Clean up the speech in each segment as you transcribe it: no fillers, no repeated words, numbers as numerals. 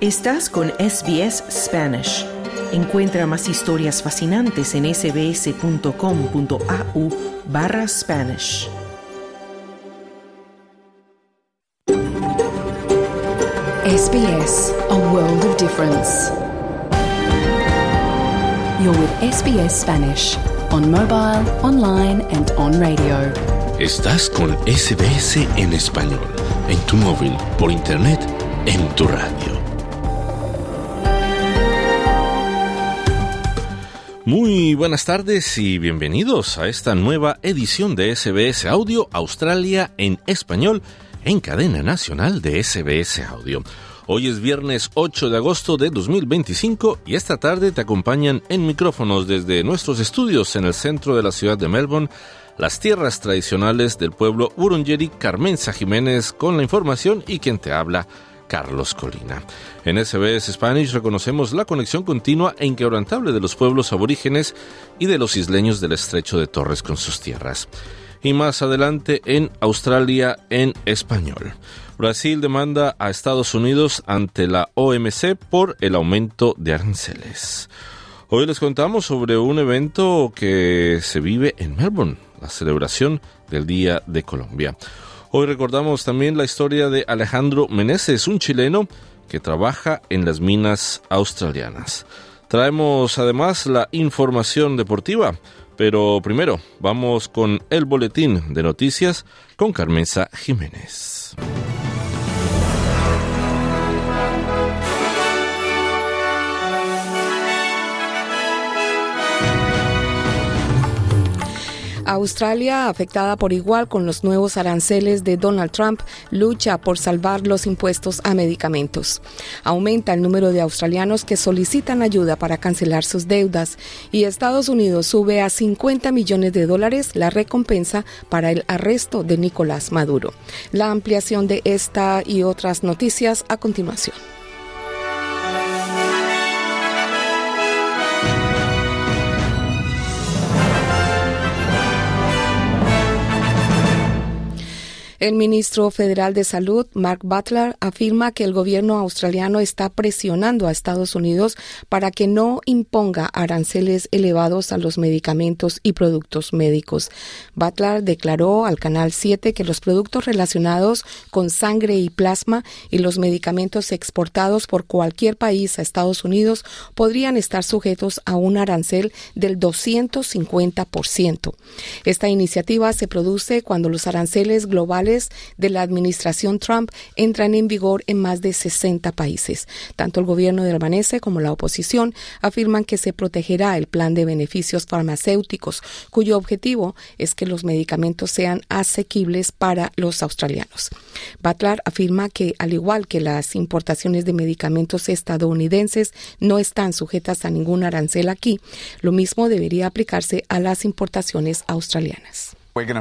Estás con SBS Spanish. Encuentra más historias fascinantes en sbs.com.au/Spanish. SBS, a world of difference. You're with SBS Spanish, on mobile, online and on radio. Estás con SBS en español, en tu móvil, por internet, en tu radio. Muy buenas tardes y bienvenidos a esta nueva edición de SBS Audio Australia en español en cadena nacional de SBS Audio. Hoy es viernes 8 de agosto de 2025 y esta tarde te acompañan en micrófonos desde nuestros estudios en el centro de la ciudad de Melbourne, las tierras tradicionales del pueblo Wurundjeri, Carmenza Jiménez con la información y quien te habla, Carlos Colina. En SBS Spanish reconocemos la conexión continua e inquebrantable de los pueblos aborígenes y de los isleños del Estrecho de Torres con sus tierras. Y más adelante en Australia en español. Brasil demanda a Estados Unidos ante la OMC por el aumento de aranceles. Hoy les contamos sobre un evento que se vive en Melbourne, la celebración del Día de Colombia. Hoy recordamos también la historia de Alejandro Meneses, un chileno que trabaja en las minas australianas. Traemos además la información deportiva, pero primero vamos con el boletín de noticias con Carmenza Jiménez. Australia, afectada por igual con los nuevos aranceles de Donald Trump, lucha por salvar los impuestos a medicamentos. Aumenta el número de australianos que solicitan ayuda para cancelar sus deudas y Estados Unidos sube a $50 millones la recompensa para el arresto de Nicolás Maduro. La ampliación de esta y otras noticias a continuación. El ministro federal de Salud, Mark Butler, afirma que el gobierno australiano está presionando a Estados Unidos para que no imponga aranceles elevados a los medicamentos y productos médicos. Butler declaró al Canal 7 que los productos relacionados con sangre y plasma y los medicamentos exportados por cualquier país a Estados Unidos podrían estar sujetos a un arancel del 250%. Esta iniciativa se produce cuando los aranceles globales de la administración Trump entran en vigor en más de 60 países. Tanto el gobierno de Albanese como la oposición afirman que se protegerá el plan de beneficios farmacéuticos, cuyo objetivo es que los medicamentos sean asequibles para los australianos. Butler afirma que, al igual que las importaciones de medicamentos estadounidenses no están sujetas a ningún arancel aquí, lo mismo debería aplicarse a las importaciones australianas.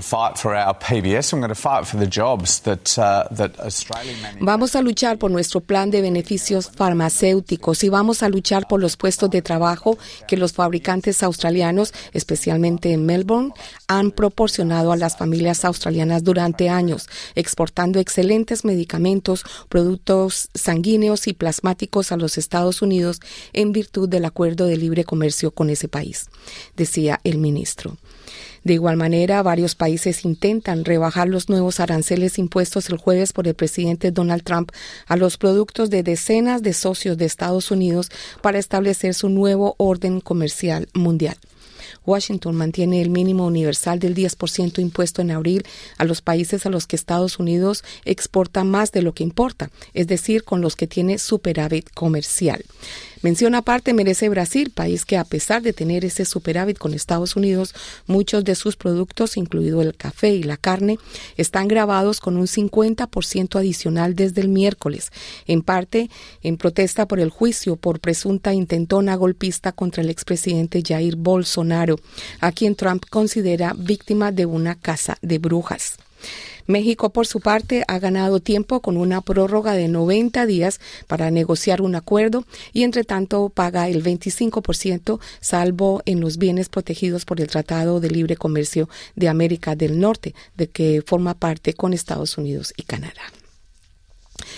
Vamos a luchar por nuestro plan de beneficios farmacéuticos y vamos a luchar por los puestos de trabajo que los fabricantes australianos, especialmente en Melbourne, han proporcionado a las familias australianas durante años, exportando excelentes medicamentos, productos sanguíneos y plasmáticos a los Estados Unidos en virtud del acuerdo de libre comercio con ese país, decía el ministro. De igual manera, varios países intentan rebajar los nuevos aranceles impuestos el jueves por el presidente Donald Trump a los productos de decenas de socios de Estados Unidos para establecer su nuevo orden comercial mundial. Washington mantiene el mínimo universal del 10% impuesto en abril a los países a los que Estados Unidos exporta más de lo que importa, es decir, con los que tiene superávit comercial. Mención aparte merece Brasil, país que a pesar de tener ese superávit con Estados Unidos, muchos de sus productos, incluido el café y la carne, están gravados con un 50% adicional desde el miércoles, en parte en protesta por el juicio por presunta intentona golpista contra el expresidente Jair Bolsonaro, a quien Trump considera víctima de una caza de brujas. México, por su parte, ha ganado tiempo con una prórroga de 90 días para negociar un acuerdo y, entre tanto, paga el 25%, salvo en los bienes protegidos por el Tratado de Libre Comercio de América del Norte, de que forma parte con Estados Unidos y Canadá.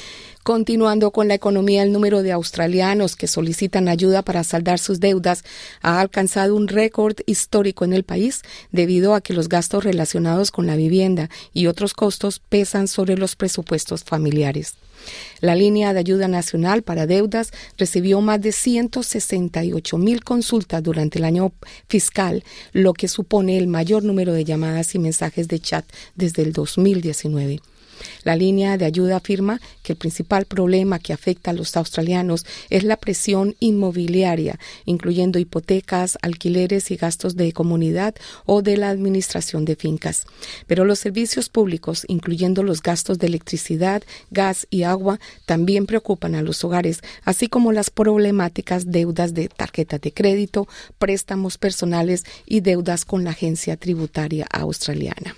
Continuando con la economía, el número de australianos que solicitan ayuda para saldar sus deudas ha alcanzado un récord histórico en el país debido a que los gastos relacionados con la vivienda y otros costos pesan sobre los presupuestos familiares. La línea de ayuda nacional para deudas recibió más de 168,000 consultas durante el año fiscal, lo que supone el mayor número de llamadas y mensajes de chat desde el 2019. La línea de ayuda afirma que el principal problema que afecta a los australianos es la presión inmobiliaria, incluyendo hipotecas, alquileres y gastos de comunidad o de la administración de fincas. Pero los servicios públicos, incluyendo los gastos de electricidad, gas y agua, también preocupan a los hogares, así como las problemáticas deudas de tarjetas de crédito, préstamos personales y deudas con la agencia tributaria australiana.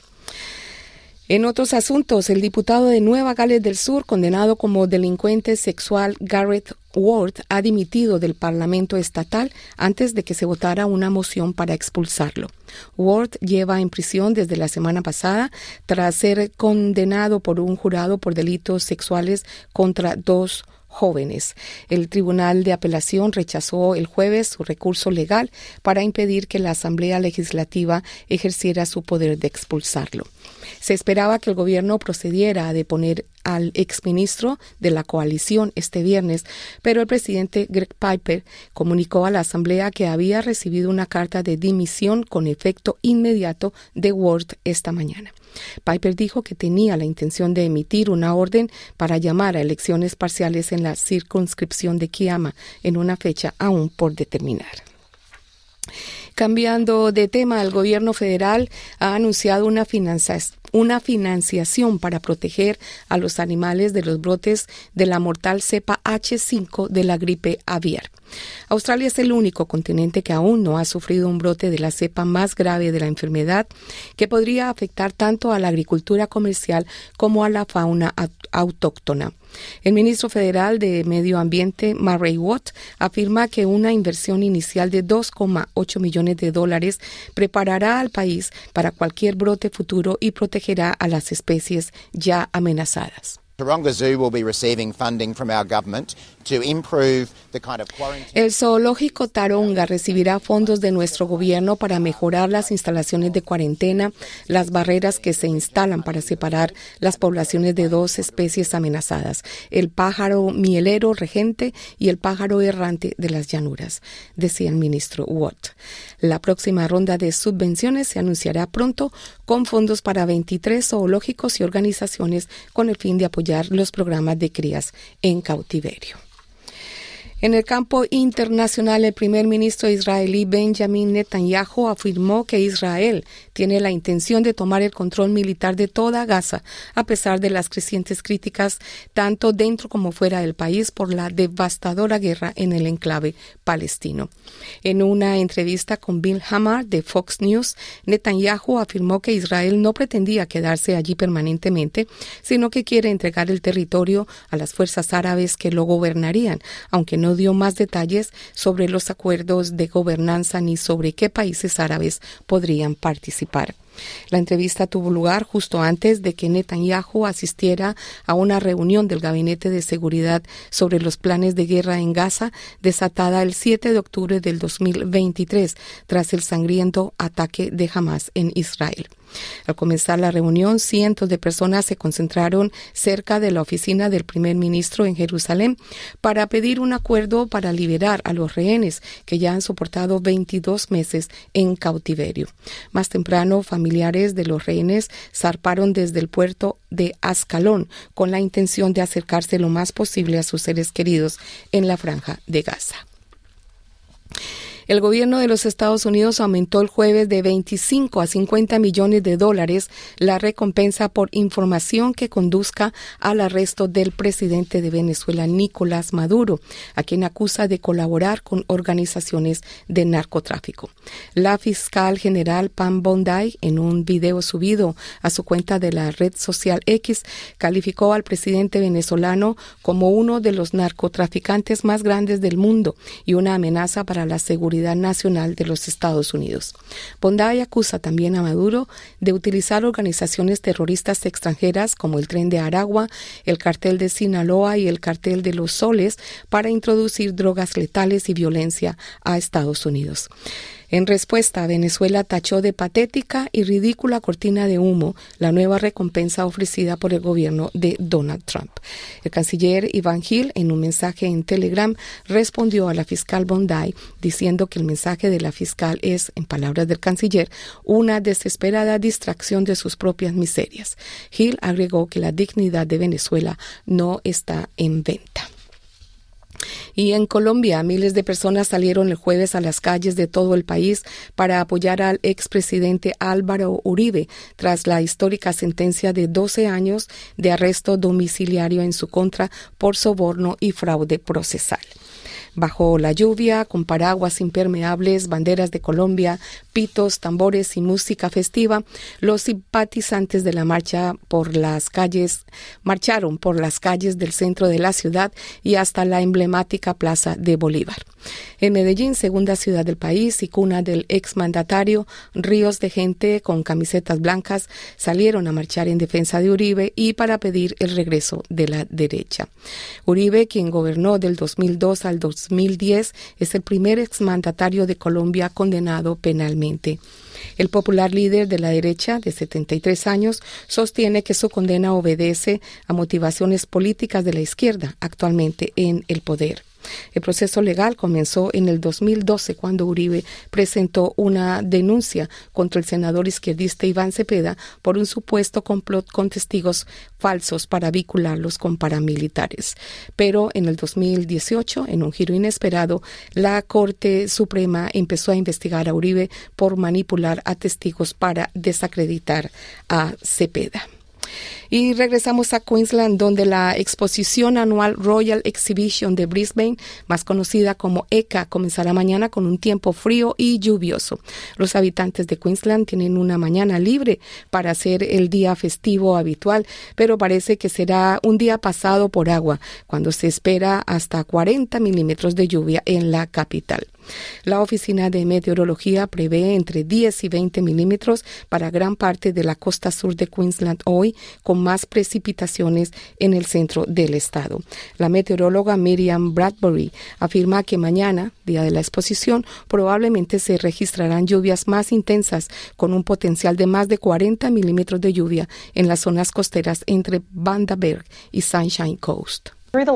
En otros asuntos, el diputado de Nueva Gales del Sur, condenado como delincuente sexual Gareth Ward, ha dimitido del Parlamento estatal antes de que se votara una moción para expulsarlo. Ward lleva en prisión desde la semana pasada tras ser condenado por un jurado por delitos sexuales contra 2 jóvenes. El Tribunal de Apelación rechazó el jueves su recurso legal para impedir que la Asamblea Legislativa ejerciera su poder de expulsarlo. Se esperaba que el gobierno procediera a deponer al exministro de la coalición este viernes, pero el presidente Greg Piper comunicó a la Asamblea que había recibido una carta de dimisión con efecto inmediato de Ward esta mañana. Piper dijo que tenía la intención de emitir una orden para llamar a elecciones parciales en la circunscripción de Kiama en una fecha aún por determinar. Cambiando de tema, el gobierno federal ha anunciado una financiación para proteger a los animales de los brotes de la mortal cepa H5 de la gripe aviar. Australia es el único continente que aún no ha sufrido un brote de la cepa más grave de la enfermedad, que podría afectar tanto a la agricultura comercial como a la fauna autóctona. El ministro federal de Medio Ambiente, Murray Watt, afirma que una inversión inicial de $2,8 millones preparará al país para cualquier brote futuro y protegerá a las especies ya amenazadas. Taronga Zoo will be receiving funding from our government to improve the kind of quarantine. El zoológico Taronga recibirá fondos de nuestro gobierno para mejorar las instalaciones de cuarentena, las barreras que se instalan para separar las poblaciones de 2 especies amenazadas, el pájaro mielero regente y el pájaro errante de las llanuras, decía el ministro Watt. La próxima ronda de subvenciones se anunciará pronto con fondos para 23 zoológicos y organizaciones con el fin de apoyar los programas de crías en cautiverio. En el campo internacional, el primer ministro israelí Benjamin Netanyahu afirmó que Israel tiene la intención de tomar el control militar de toda Gaza, a pesar de las crecientes críticas tanto dentro como fuera del país por la devastadora guerra en el enclave palestino. En una entrevista con Bill Hamar de Fox News, Netanyahu afirmó que Israel no pretendía quedarse allí permanentemente, sino que quiere entregar el territorio a las fuerzas árabes que lo gobernarían, aunque no dio más detalles sobre los acuerdos de gobernanza ni sobre qué países árabes podrían participar. La entrevista tuvo lugar justo antes de que Netanyahu asistiera a una reunión del Gabinete de Seguridad sobre los planes de guerra en Gaza, desatada el 7 de octubre del 2023, tras el sangriento ataque de Hamas en Israel. Al comenzar la reunión, cientos de personas se concentraron cerca de la oficina del primer ministro en Jerusalén para pedir un acuerdo para liberar a los rehenes que ya han soportado 22 meses en cautiverio. Más temprano, familiares de los rehenes zarparon desde el puerto de Ascalón con la intención de acercarse lo más posible a sus seres queridos en la franja de Gaza. El gobierno de los Estados Unidos aumentó el jueves de 25 a 50 millones de dólares la recompensa por información que conduzca al arresto del presidente de Venezuela, Nicolás Maduro, a quien acusa de colaborar con organizaciones de narcotráfico. La fiscal general Pam Bondi, en un video subido a su cuenta de la red social X, calificó al presidente venezolano como uno de los narcotraficantes más grandes del mundo y una amenaza para la seguridad Seguridad Nacional de los Estados Unidos. Bondi acusa también a Maduro de utilizar organizaciones terroristas extranjeras como el Tren de Aragua, el Cartel de Sinaloa y el Cartel de los Soles para introducir drogas letales y violencia a Estados Unidos. En respuesta, Venezuela tachó de patética y ridícula cortina de humo la nueva recompensa ofrecida por el gobierno de Donald Trump. El canciller Iván Gil, en un mensaje en Telegram, respondió a la fiscal Bondi diciendo que el mensaje de la fiscal es, en palabras del canciller, una desesperada distracción de sus propias miserias. Gil agregó que la dignidad de Venezuela no está en venta. Y en Colombia, miles de personas salieron el jueves a las calles de todo el país para apoyar al expresidente Álvaro Uribe tras la histórica sentencia de 12 años de arresto domiciliario en su contra por soborno y fraude procesal. Bajo la lluvia, con paraguas impermeables, banderas de Colombia, pitos, tambores y música festiva, los simpatizantes de la marcharon por las calles del centro de la ciudad y hasta la emblemática Plaza de Bolívar. En Medellín, segunda ciudad del país y cuna del exmandatario, ríos de gente con camisetas blancas salieron a marchar en defensa de Uribe y para pedir el regreso de la derecha. Uribe, quien gobernó del 2002 al 2010, es el primer exmandatario de Colombia condenado penalmente. El popular líder de la derecha, de 73 años, sostiene que su condena obedece a motivaciones políticas de la izquierda actualmente en el poder. El proceso legal comenzó en el 2012 cuando Uribe presentó una denuncia contra el senador izquierdista Iván Cepeda por un supuesto complot con testigos falsos para vincularlos con paramilitares. Pero en el 2018, en un giro inesperado, la Corte Suprema empezó a investigar a Uribe por manipular a testigos para desacreditar a Cepeda. Y regresamos a Queensland, donde la exposición anual Royal Exhibition de Brisbane, más conocida como ECA, comenzará mañana con un tiempo frío y lluvioso. Los habitantes de Queensland tienen una mañana libre para hacer el día festivo habitual, pero parece que será un día pasado por agua, cuando se espera hasta 40 milímetros de lluvia en la capital. La Oficina de Meteorología prevé entre 10 y 20 milímetros para gran parte de la costa sur de Queensland hoy, con más precipitaciones en el centro del estado. La meteoróloga Miriam Bradbury afirma que mañana, día de la exposición, probablemente se registrarán lluvias más intensas con un potencial de más de 40 milímetros de lluvia en las zonas costeras entre Bundaberg y Sunshine Coast.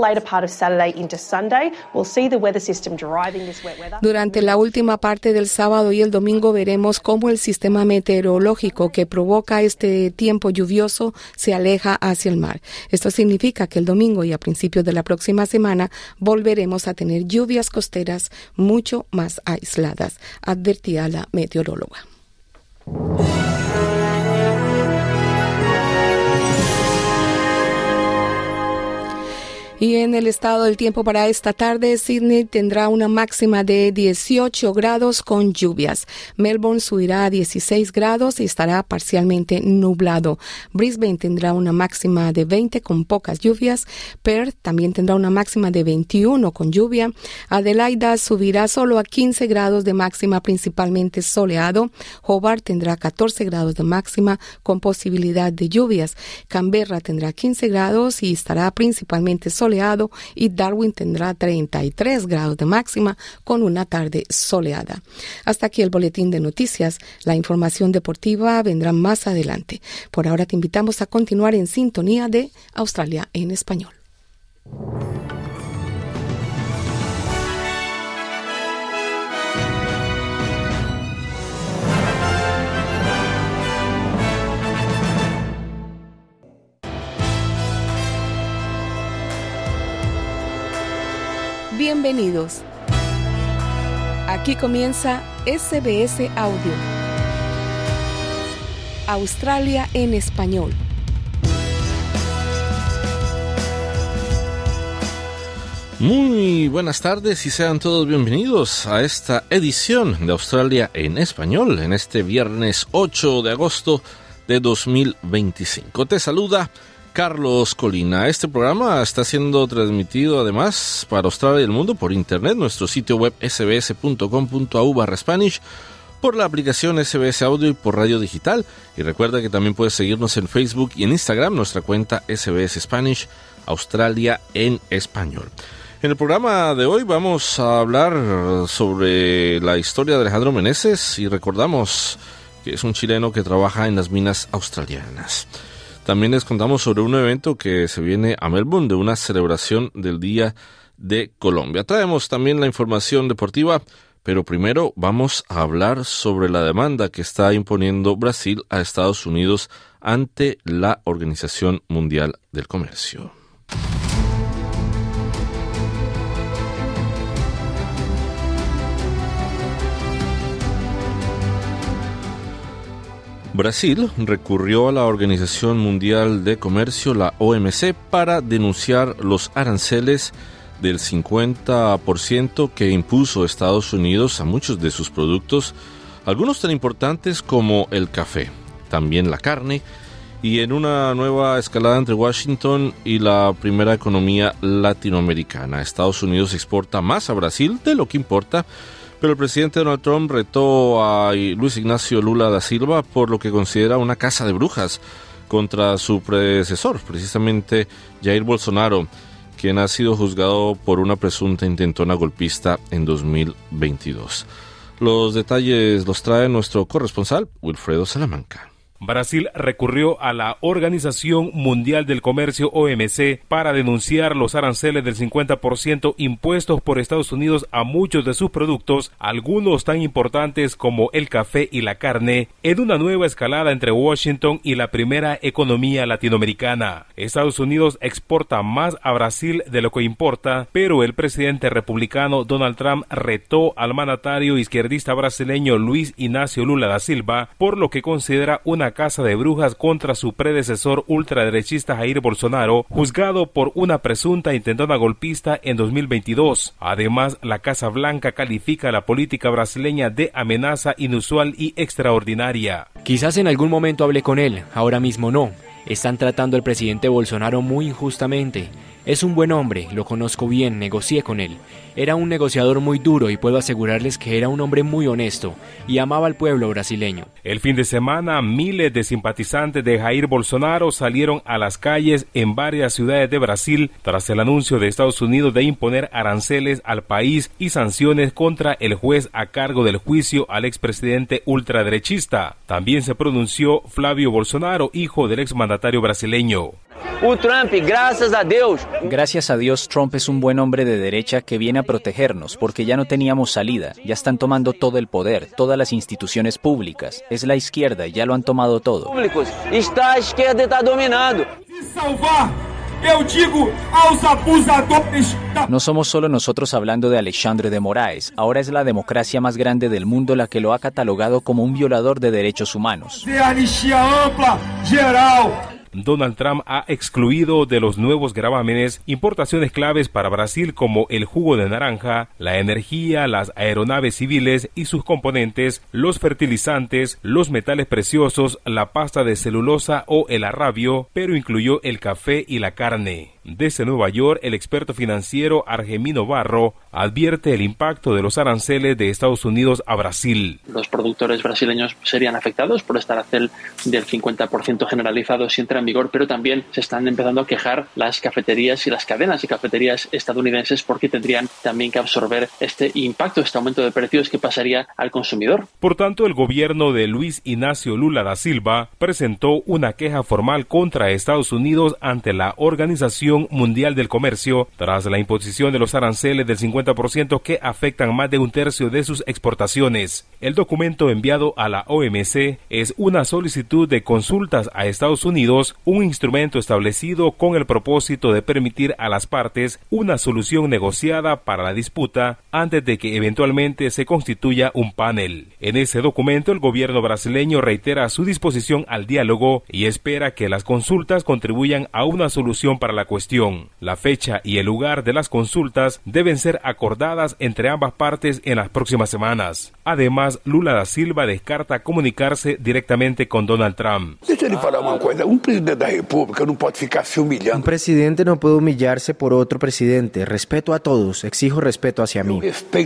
Durante la última parte del sábado y el domingo veremos cómo el sistema meteorológico que provoca este tiempo lluvioso se aleja hacia el mar. Esto significa que el domingo y a principios de la próxima semana volveremos a tener lluvias costeras mucho más aisladas, advertía la meteoróloga. Y en el estado del tiempo para esta tarde, Sydney tendrá una máxima de 18 grados con lluvias. Melbourne subirá a 16 grados y estará parcialmente nublado. Brisbane tendrá una máxima de 20 con pocas lluvias. Perth también tendrá una máxima de 21 con lluvia. Adelaida subirá solo a 15 grados de máxima, principalmente soleado. Hobart tendrá 14 grados de máxima con posibilidad de lluvias. Canberra tendrá 15 grados y estará principalmente soleado. Y Darwin tendrá 33 grados de máxima con una tarde soleada. Hasta aquí el boletín de noticias. La información deportiva vendrá más adelante. Por ahora te invitamos a continuar en sintonía de Australia en Español. Bienvenidos. Aquí comienza SBS Audio. Australia en Español. Muy buenas tardes y sean todos bienvenidos a esta edición de Australia en Español en este viernes 8 de agosto de 2025. Te saluda Carlos Colina. Este programa está siendo transmitido además para Australia y el mundo por internet, nuestro sitio web sbs.com.au/Spanish, por la aplicación SBS Audio y por radio digital. Y recuerda que también puedes seguirnos en Facebook y en Instagram, nuestra cuenta SBS Spanish, Australia en español. En el programa de hoy vamos a hablar sobre la historia de Alejandro Meneses y recordamos que es un chileno que trabaja en las minas australianas. También les contamos sobre un evento que se viene a Melbourne de una celebración del Día de Colombia. Traemos también la información deportiva, pero primero vamos a hablar sobre la demanda que está imponiendo Brasil a Estados Unidos ante la Organización Mundial del Comercio. Brasil recurrió a la Organización Mundial de Comercio, la OMC, para denunciar los aranceles del 50% que impuso Estados Unidos a muchos de sus productos, algunos tan importantes como el café, también la carne, y en una nueva escalada entre Washington y la primera economía latinoamericana. Estados Unidos exporta más a Brasil de lo que importa, pero el presidente Donald Trump retó a Luis Ignacio Lula da Silva por lo que considera una caza de brujas contra su predecesor, precisamente Jair Bolsonaro, quien ha sido juzgado por una presunta intentona golpista en 2022. Los detalles los trae nuestro corresponsal, Wilfredo Salamanca. Brasil recurrió a la Organización Mundial del Comercio, OMC, para denunciar los aranceles del 50% impuestos por Estados Unidos a muchos de sus productos, algunos tan importantes como el café y la carne, en una nueva escalada entre Washington y la primera economía latinoamericana. Estados Unidos exporta más a Brasil de lo que importa, pero el presidente republicano Donald Trump retó al mandatario izquierdista brasileño Luis Ignacio Lula da Silva por lo que considera una caza de brujas contra su predecesor ultraderechista Jair Bolsonaro, juzgado por una presunta intentona golpista en 2022. Además, la Casa Blanca califica la política brasileña de amenaza inusual y extraordinaria. Quizás en algún momento hablé con él, ahora mismo no. Están tratando al presidente Bolsonaro muy injustamente. Es un buen hombre, lo conozco bien, negocié con él. Era un negociador muy duro y puedo asegurarles que era un hombre muy honesto y amaba al pueblo brasileño. El fin de semana, miles de simpatizantes de Jair Bolsonaro salieron a las calles en varias ciudades de Brasil tras el anuncio de Estados Unidos de imponer aranceles al país y sanciones contra el juez a cargo del juicio al expresidente ultraderechista. También se pronunció Flávio Bolsonaro, hijo del exmandatario brasileño. Trump, gracias a Dios. Gracias a Dios, Trump es un buen hombre de derecha que viene a protegernos, porque ya no teníamos salida, ya están tomando todo el poder, todas las instituciones públicas, es la izquierda y ya lo han tomado todo. Esta izquierda está dominando. No somos solo nosotros hablando de Alexandre de Moraes, ahora es la democracia más grande del mundo la que lo ha catalogado como un violador de derechos humanos. Donald Trump ha excluido de los nuevos gravámenes importaciones claves para Brasil como el jugo de naranja, la energía, las aeronaves civiles y sus componentes, los fertilizantes, los metales preciosos, la pasta de celulosa o el arrabio, pero incluyó el café y la carne. Desde Nueva York, el experto financiero Argemino Barro advierte el impacto de los aranceles de Estados Unidos a Brasil. Los productores brasileños serían afectados por este arancel del 50% generalizado si entra en vigor, pero también se están empezando a quejar las cafeterías y las cadenas de cafeterías estadounidenses porque tendrían también que absorber este impacto, este aumento de precios que pasaría al consumidor. Por tanto, el gobierno de Luis Ignacio Lula da Silva presentó una queja formal contra Estados Unidos ante la Organización Mundial del Comercio tras la imposición de los aranceles del 50% que afectan más de un tercio de sus exportaciones. El documento enviado a la OMC es una solicitud de consultas a Estados Unidos, un instrumento establecido con el propósito de permitir a las partes una solución negociada para la disputa antes de que eventualmente se constituya un panel. En ese documento, el gobierno brasileño reitera su disposición al diálogo y espera que las consultas contribuyan a una solución para la cuestión cuestión. La fecha y el lugar de las consultas deben ser acordadas entre ambas partes en las próximas semanas. Además, Lula da Silva descarta comunicarse directamente con Donald Trump. Un presidente no puede humillarse por otro presidente. Respeto a todos, exijo respeto hacia mí.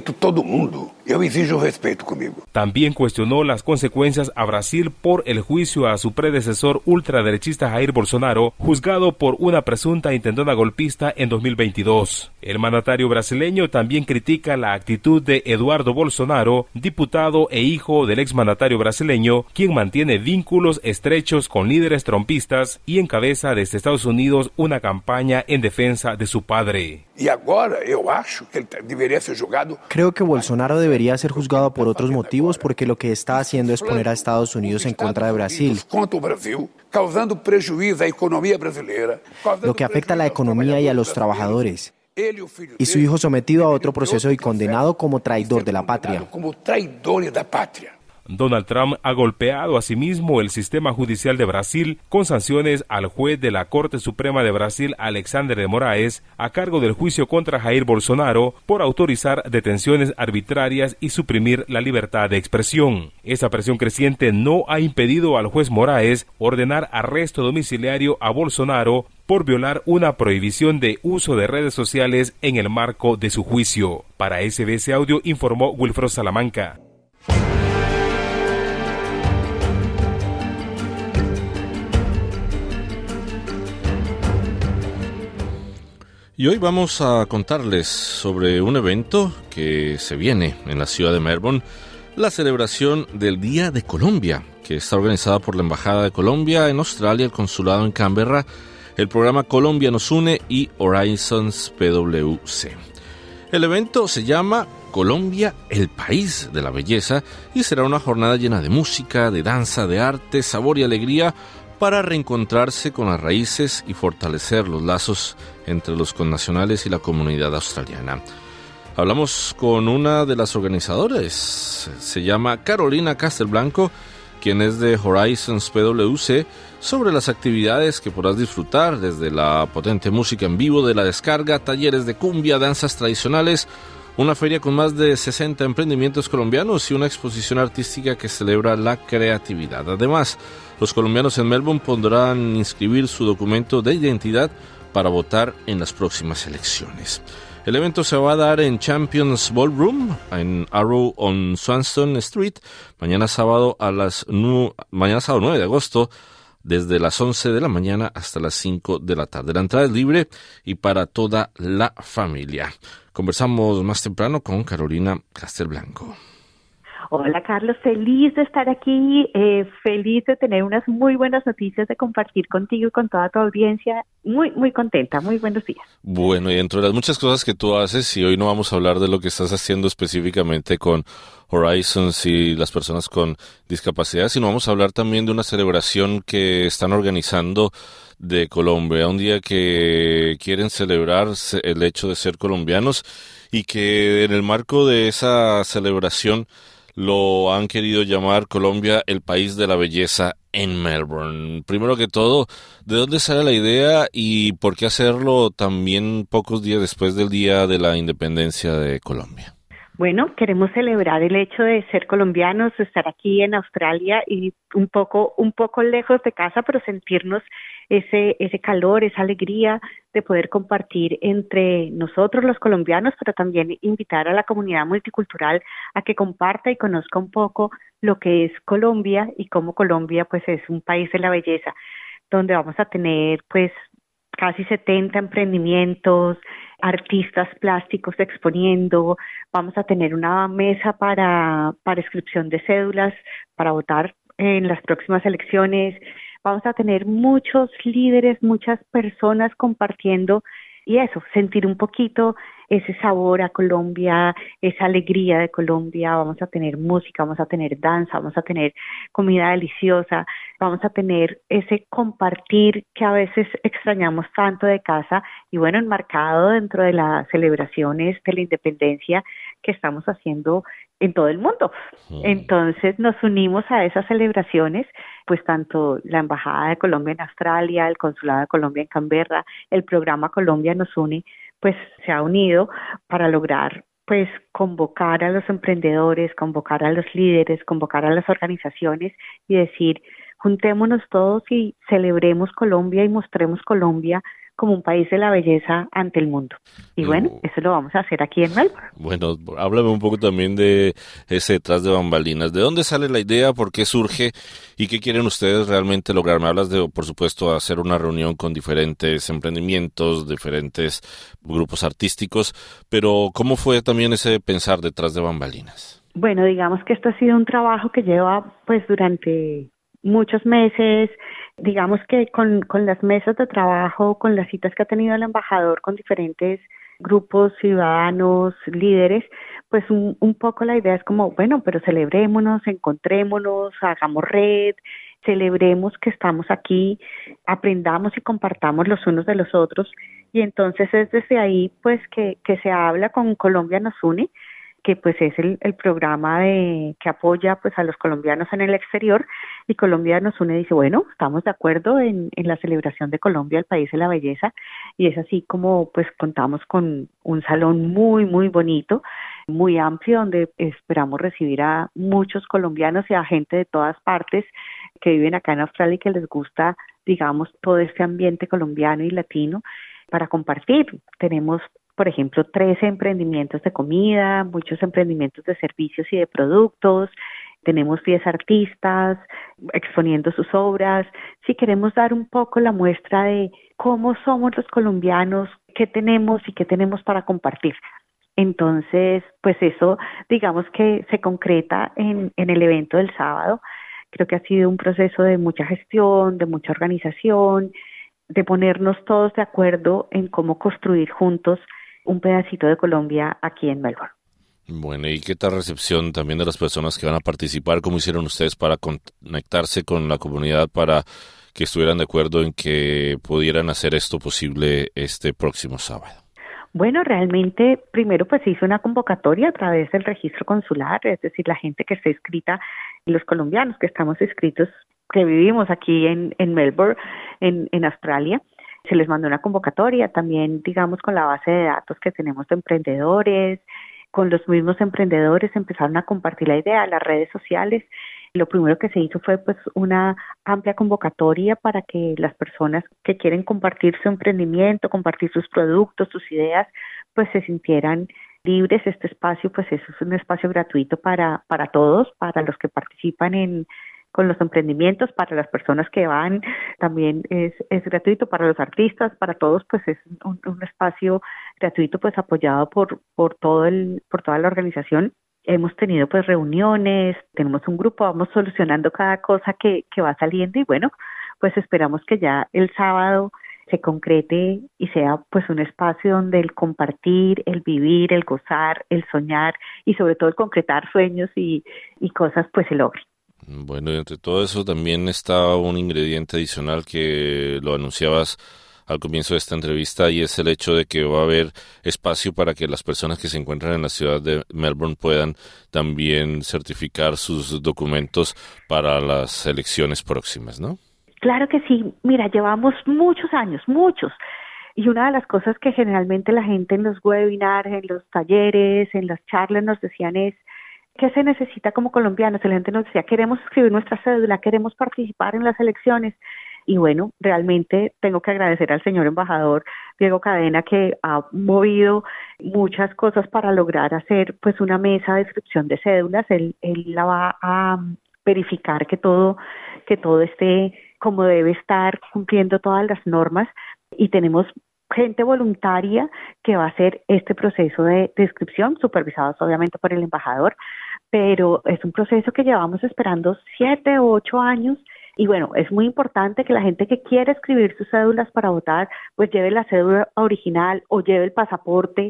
También cuestionó las consecuencias a Brasil por el juicio a su predecesor ultraderechista Jair Bolsonaro, juzgado por una presunta intentona golpista en 2022. El mandatario brasileño también critica la actitud de Eduardo Bolsonaro, diputado e hijo del exmandatario brasileño, quien mantiene vínculos estrechos con líderes trumpistas y encabeza desde Estados Unidos una campaña en defensa de su padre. Creo que Bolsonaro debería ser juzgado por otros motivos porque lo que está haciendo es poner a Estados Unidos en contra de Brasil, lo que afecta a la economía y a los trabajadores. Y su hijo sometido a otro proceso y condenado como traidor de la patria. Donald Trump ha golpeado asimismo el sistema judicial de Brasil con sanciones al juez de la Corte Suprema de Brasil, Alexandre de Moraes, a cargo del juicio contra Jair Bolsonaro por autorizar detenciones arbitrarias y suprimir la libertad de expresión. Esa presión creciente no ha impedido al juez Moraes ordenar arresto domiciliario a Bolsonaro por violar una prohibición de uso de redes sociales en el marco de su juicio. Para SBS Audio informó Wilfredo Salamanca. Y hoy vamos a contarles sobre un evento que se viene en la ciudad de Melbourne, la celebración del Día de Colombia, que está organizada por la Embajada de Colombia en Australia, el Consulado en Canberra, el programa Colombia nos une y Horizons PwC. El evento se llama Colombia, el país de la belleza, y será una jornada llena de música, de danza, de arte, sabor y alegría para reencontrarse con las raíces y fortalecer los lazos entre los connacionales y la comunidad australiana. Hablamos con una de las organizadoras, se llama Carolina Castelblanco, quien es de Horizons PwC, sobre las actividades que podrás disfrutar, desde la potente música en vivo de la descarga, talleres de cumbia, danzas tradicionales, una feria con más de 60 emprendimientos colombianos y una exposición artística que celebra la creatividad. Además, los colombianos en Melbourne podrán inscribir su documento de identidad para votar en las próximas elecciones. El evento se va a dar en Champions Ballroom, en Arrow on Swanston Street, mañana sábado 9 de agosto, desde las 11 de la mañana hasta las 5 de la tarde. La entrada es libre y para toda la familia. Conversamos más temprano con Carolina Castelblanco. Hola Carlos, feliz de estar aquí, feliz de tener unas muy buenas noticias de compartir contigo y con toda tu audiencia. Muy contenta, muy buenos días. Bueno, y dentro de las muchas cosas que tú haces, y hoy no vamos a hablar de lo que estás haciendo específicamente con Horizons y las personas con discapacidad, sino vamos a hablar también de una celebración que están organizando de Colombia, un día que quieren celebrar el hecho de ser colombianos y que en el marco de esa celebración lo han querido llamar Colombia, el país de la belleza en Melbourne. Primero que todo, ¿de dónde sale la idea y por qué hacerlo también pocos días después del Día de la Independencia de Colombia? Bueno, queremos celebrar el hecho de ser colombianos, de estar aquí en Australia y un poco lejos de casa, pero sentirnos ese calor, esa alegría de poder compartir entre nosotros los colombianos, pero también invitar a la comunidad multicultural a que comparta y conozca un poco lo que es Colombia y cómo Colombia pues es un país de la belleza, donde vamos a tener pues casi 70 emprendimientos, artistas plásticos exponiendo, vamos a tener una mesa para inscripción de cédulas para votar en las próximas elecciones. Vamos a tener muchos líderes, muchas personas compartiendo y eso, sentir un poquito ese sabor a Colombia, esa alegría de Colombia, vamos a tener música, vamos a tener danza, vamos a tener comida deliciosa, vamos a tener ese compartir que a veces extrañamos tanto de casa y bueno, enmarcado dentro de las celebraciones de la independencia que estamos haciendo en todo el mundo. Entonces nos unimos a esas celebraciones, pues tanto la Embajada de Colombia en Australia, el Consulado de Colombia en Canberra, el programa Colombia nos une, pues se ha unido para lograr pues convocar a los emprendedores, convocar a los líderes, convocar a las organizaciones y decir, juntémonos todos y celebremos Colombia y mostremos Colombia como un país de la belleza ante el mundo. Y bueno, eso lo vamos a hacer aquí en Melbourne. Bueno, háblame un poco también de ese detrás de bambalinas. ¿De dónde sale la idea? ¿Por qué surge? ¿Y qué quieren ustedes realmente lograr? Me hablas de, por supuesto, hacer una reunión con diferentes emprendimientos, diferentes grupos artísticos, pero ¿cómo fue también ese pensar detrás de bambalinas? Bueno, digamos que esto ha sido un trabajo que lleva pues durante muchos meses. Digamos que con las mesas de trabajo, con las citas que ha tenido el embajador con diferentes grupos, ciudadanos, líderes, pues un poco la idea es como, bueno, pero celebrémonos, encontrémonos, hagamos red, celebremos que estamos aquí, aprendamos y compartamos los unos de los otros. Y entonces es desde ahí pues que se habla con Colombia nos une, que pues es el programa que apoya pues a los colombianos en el exterior, y Colombia nos une y dice, bueno, estamos de acuerdo en la celebración de Colombia, el país de la belleza, y es así como pues contamos con un salón muy, muy bonito, muy amplio, donde esperamos recibir a muchos colombianos y a gente de todas partes que viven acá en Australia y que les gusta, digamos, todo este ambiente colombiano y latino para compartir. Tenemos por ejemplo, 13 emprendimientos de comida, muchos emprendimientos de servicios y de productos. Tenemos 10 artistas exponiendo sus obras. Si queremos dar un poco la muestra de cómo somos los colombianos, qué tenemos y qué tenemos para compartir. Entonces, pues eso, digamos que se concreta en el evento del sábado. Creo que ha sido un proceso de mucha gestión, de mucha organización, de ponernos todos de acuerdo en cómo construir juntos un pedacito de Colombia aquí en Melbourne. Bueno, ¿y qué tal recepción también de las personas que van a participar? ¿Cómo hicieron ustedes para conectarse con la comunidad para que estuvieran de acuerdo en que pudieran hacer esto posible este próximo sábado? Bueno, realmente primero pues se hizo una convocatoria a través del registro consular, es decir, la gente que esté inscrita, los colombianos que estamos inscritos, que vivimos aquí en Melbourne, en Australia. Se les mandó una convocatoria también, digamos, con la base de datos que tenemos de emprendedores, con los mismos emprendedores empezaron a compartir la idea, las redes sociales. Lo primero que se hizo fue pues una amplia convocatoria para que las personas que quieren compartir su emprendimiento, compartir sus productos, sus ideas, pues se sintieran libres. Este espacio pues es un espacio gratuito para todos, para los que participan con los emprendimientos, para las personas que van, también es gratuito para los artistas, para todos, pues es un espacio gratuito, pues apoyado por toda la organización. Hemos tenido pues reuniones, tenemos un grupo, vamos solucionando cada cosa que va saliendo y bueno, pues esperamos que ya el sábado se concrete y sea pues un espacio donde el compartir, el vivir, el gozar, el soñar y sobre todo el concretar sueños y cosas pues se logre. Bueno, y entre todo eso también está un ingrediente adicional que lo anunciabas al comienzo de esta entrevista y es el hecho de que va a haber espacio para que las personas que se encuentran en la ciudad de Melbourne puedan también certificar sus documentos para las elecciones próximas, ¿no? Claro que sí. Mira, llevamos muchos años, y una de las cosas que generalmente la gente en los webinars, en los talleres, en las charlas nos decían es ¿qué se necesita como colombianos? La gente nos decía, queremos escribir nuestra cédula, queremos participar en las elecciones. Y bueno, realmente tengo que agradecer al señor embajador Diego Cadena que ha movido muchas cosas para lograr hacer pues una mesa de inscripción de cédulas. Él la va a verificar que todo esté como debe estar, cumpliendo todas las normas, y tenemos gente voluntaria que va a hacer este proceso de inscripción, supervisados obviamente por el embajador, pero es un proceso que llevamos esperando 7 o 8 años. Y bueno, es muy importante que la gente que quiera escribir sus cédulas para votar, pues lleve la cédula original o lleve el pasaporte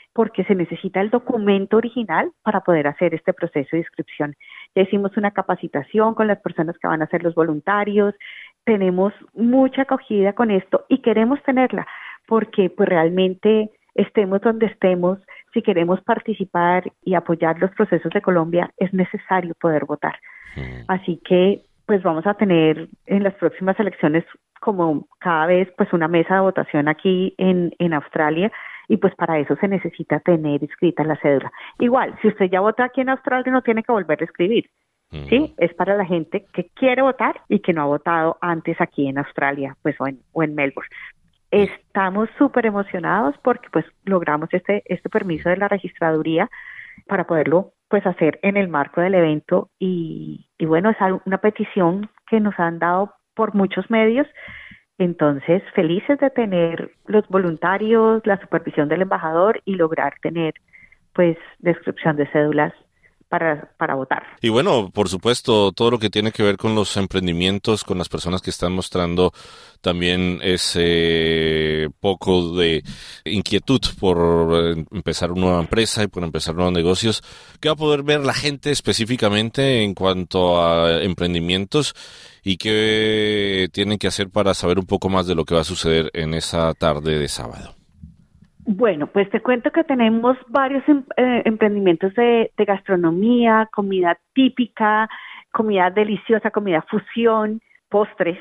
porque se necesita el documento original para poder hacer este proceso de inscripción. Ya hicimos una capacitación con las personas que van a ser los voluntarios, tenemos mucha acogida con esto y queremos tenerla porque pues realmente estemos donde estemos, si queremos participar y apoyar los procesos de Colombia, es necesario poder votar. Así que pues vamos a tener en las próximas elecciones como cada vez pues una mesa de votación aquí en Australia y pues para eso se necesita tener inscrita la cédula. Igual, si usted ya vota aquí en Australia no tiene que volver a escribir, ¿sí? Es para la gente que quiere votar y que no ha votado antes aquí en Australia pues o en Melbourne. Estamos súper emocionados porque pues logramos este permiso de la registraduría para poderlo pues hacer en el marco del evento y bueno, es una petición que nos han dado por muchos medios. Entonces, felices de tener los voluntarios, la supervisión del embajador y lograr tener, pues, descripción de cédulas para votar. Y bueno, por supuesto, todo lo que tiene que ver con los emprendimientos, con las personas que están mostrando también ese poco de inquietud por empezar una nueva empresa y por empezar nuevos negocios. ¿Qué va a poder ver la gente específicamente en cuanto a emprendimientos y qué tienen que hacer para saber un poco más de lo que va a suceder en esa tarde de sábado? Bueno, pues te cuento que tenemos varios emprendimientos de gastronomía, comida típica, comida deliciosa, comida fusión, postres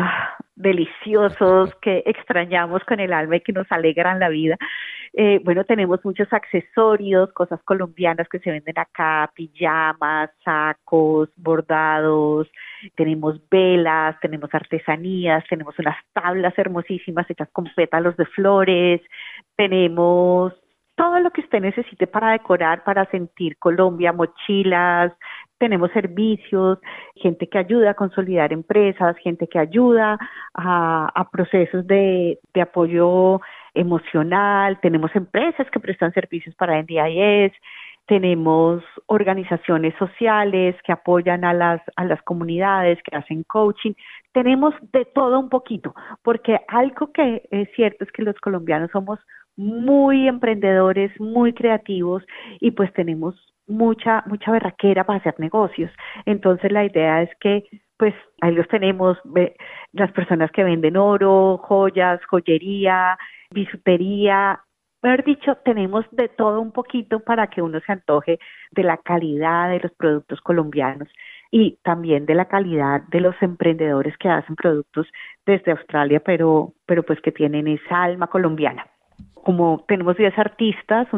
deliciosos que extrañamos con el alma y que nos alegran la vida. Bueno, tenemos muchos accesorios, cosas colombianas que se venden acá, pijamas, sacos, bordados, tenemos velas, tenemos artesanías, tenemos unas tablas hermosísimas hechas con pétalos de flores, tenemos todo lo que usted necesite para decorar, para sentir Colombia, mochilas, tenemos servicios, gente que ayuda a consolidar empresas, gente que ayuda a procesos de apoyo emocional, tenemos empresas que prestan servicios para NDIS, tenemos organizaciones sociales que apoyan a las comunidades, que hacen coaching, tenemos de todo un poquito, porque algo que es cierto es que los colombianos somos muy emprendedores, muy creativos y pues tenemos mucha berraquera para hacer negocios. Entonces la idea es que pues ahí los tenemos, las personas que venden oro, joyas, joyería, bisutería, mejor dicho, tenemos de todo un poquito para que uno se antoje de la calidad de los productos colombianos y también de la calidad de los emprendedores que hacen productos desde Australia, pero pues que tienen esa alma colombiana. Como tenemos 10 artistas,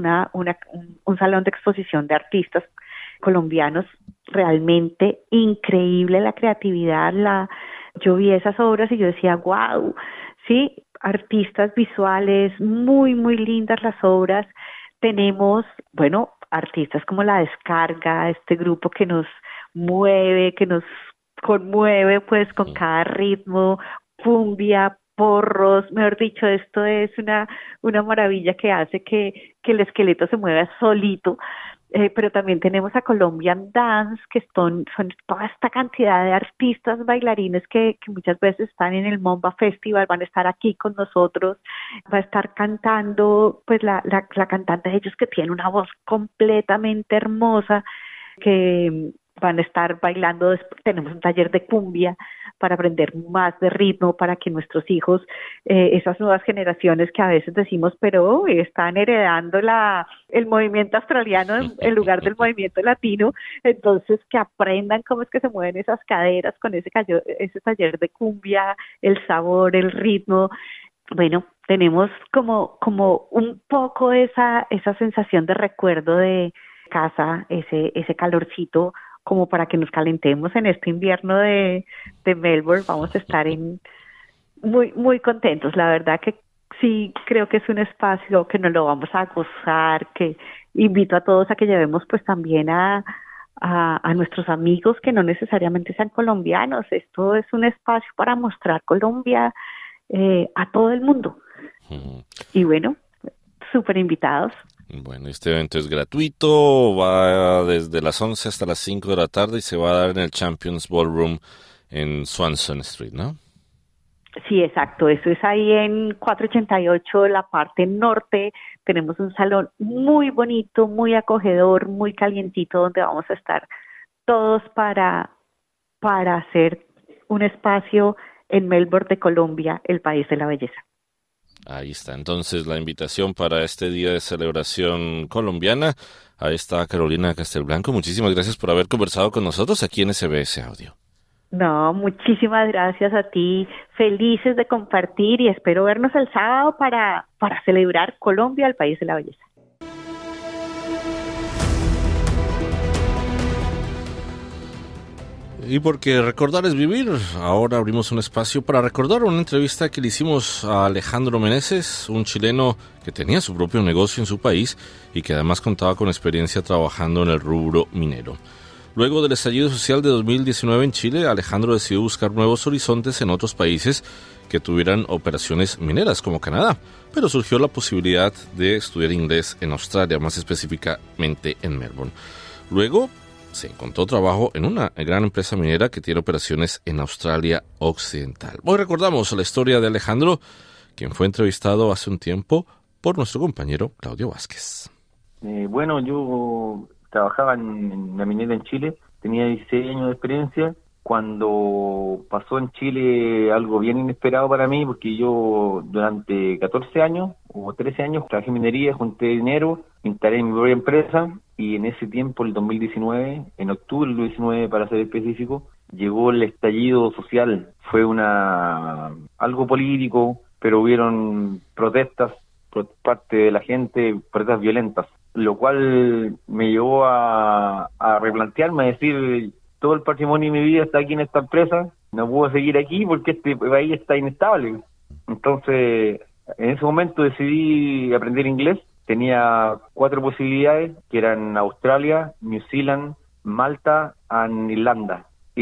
un salón de exposición de artistas colombianos, realmente increíble la creatividad. Yo vi esas obras y yo decía, wow, sí, artistas visuales, muy, muy lindas las obras. Tenemos, bueno, artistas como La Descarga, este grupo que nos mueve, que nos conmueve pues con cada ritmo, cumbia, porros, mejor dicho, esto es una maravilla que hace que el esqueleto se mueva solito. Pero también tenemos a Colombian Dance, que son toda esta cantidad de artistas bailarines que muchas veces están en el Momba Festival, van a estar aquí con nosotros, va a estar cantando pues la cantante de ellos que tiene una voz completamente hermosa, que van a estar bailando. Tenemos un taller de cumbia para aprender más de ritmo, para que nuestros hijos, esas nuevas generaciones que a veces decimos, pero están heredando el movimiento australiano en lugar del movimiento latino, entonces que aprendan cómo es que se mueven esas caderas con ese taller de cumbia, el sabor, el ritmo. Bueno, tenemos como un poco esa sensación de recuerdo de casa, ese calorcito, como para que nos calentemos en este invierno de Melbourne. Vamos a estar muy, muy contentos. La verdad que sí creo que es un espacio que nos lo vamos a gozar, que invito a todos a que llevemos pues también a nuestros amigos que no necesariamente sean colombianos. Esto es un espacio para mostrar Colombia a todo el mundo. Y bueno, súper invitados. Bueno, este evento es gratuito, va desde las 11 hasta las 5 de la tarde y se va a dar en el Champions Ballroom en Swanson Street, ¿no? Sí, exacto. Eso es ahí en 488, la parte norte. Tenemos un salón muy bonito, muy acogedor, muy calientito, donde vamos a estar todos para hacer un espacio en Melbourne de Colombia, el país de la belleza. Ahí está, entonces, la invitación para este día de celebración colombiana. Ahí está Carolina Castelblanco. Muchísimas gracias por haber conversado con nosotros aquí en SBS Audio. No, muchísimas gracias a ti. Felices de compartir y espero vernos el sábado para celebrar Colombia, el país de la belleza. Y porque recordar es vivir, ahora abrimos un espacio para recordar una entrevista que le hicimos a Alejandro Meneses, un chileno que tenía su propio negocio en su país y que además contaba con experiencia trabajando en el rubro minero. Luego del estallido social de 2019 en Chile, Alejandro decidió buscar nuevos horizontes en otros países que tuvieran operaciones mineras, como Canadá, pero surgió la posibilidad de estudiar inglés en Australia, más específicamente en Melbourne. Luego se encontró trabajo en una gran empresa minera que tiene operaciones en Australia Occidental. Hoy recordamos la historia de Alejandro, quien fue entrevistado hace un tiempo por nuestro compañero Claudio Vázquez. Bueno, yo trabajaba en la minera en Chile, tenía 16 años de experiencia, cuando pasó en Chile algo bien inesperado para mí, porque yo durante 14 años o 13 años trabajé en minería, junté dinero, instalé mi propia empresa, y en ese tiempo, el 2019, en octubre del 2019 para ser específico, llegó el estallido social. Fue algo político, pero hubieron protestas por parte de la gente, protestas violentas, lo cual me llevó a replantearme, a decir, todo el patrimonio de mi vida está aquí en esta empresa, no puedo seguir aquí porque este país está inestable. Entonces, en ese momento decidí aprender inglés. Tenía 4 posibilidades, que eran Australia, New Zealand, Malta y Irlanda.